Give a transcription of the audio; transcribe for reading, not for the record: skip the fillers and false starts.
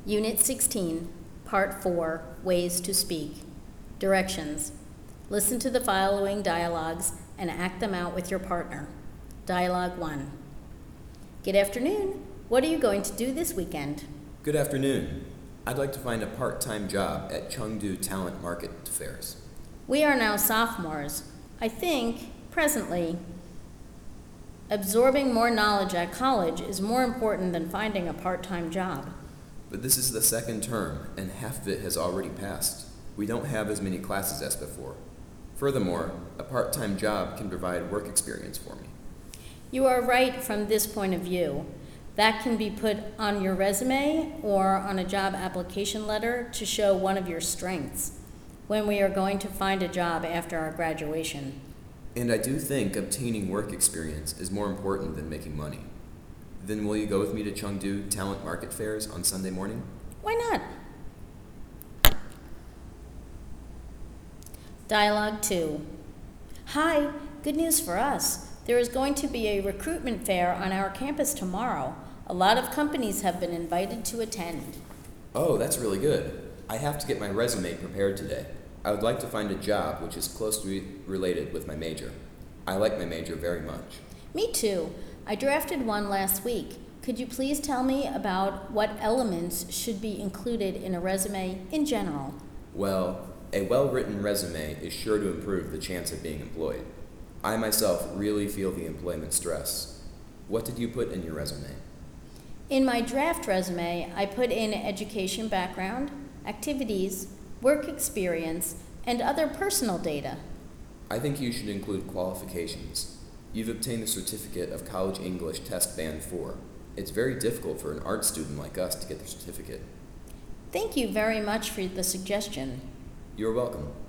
Unit 16, Part 4, Ways to Speak. Directions. Listen to the following dialogues and act them out with your partner. Dialogue 1. Good afternoon. What are you going to do this weekend? Good afternoon. I'd like to find a part-time job at Chengdu Talent Market Fairs. We are now sophomores. I think, presently, absorbing more knowledge at college is more important than finding a part-time job. But this is the second term, and half of it has already passed. We don't have as many classes as before. Furthermore, a part-time job can provide work experience for me. You are right from this point of view. That can be put on your resume or on a job application letter to show one of your strengths when we are going to find a job after our graduation. And I do think obtaining work experience is more important than making money. Then will you go with me to Chengdu Talent Market Fairs on Sunday morning? Why not? Dialogue 2. Hi, good news for us. There is going to be a recruitment fair on our campus tomorrow. A lot of companies have been invited to attend. Oh, that's really good. I have to get my resume prepared today. I would like to find a job which is closely related with my major. I like my major very much. Me too. I drafted one last week. Could you please tell me about what elements should be included in a resume in general? Well, a well-written resume is sure to improve the chance of being employed. I myself really feel the employment stress. What did you put in your resume? In my draft resume, I put in education background, activities, work experience, and other personal data. I think you should include qualifications. You've obtained the certificate of College English Test Band 4. It's very difficult for an art student like us to get the certificate. Thank you very much for the suggestion. You're welcome.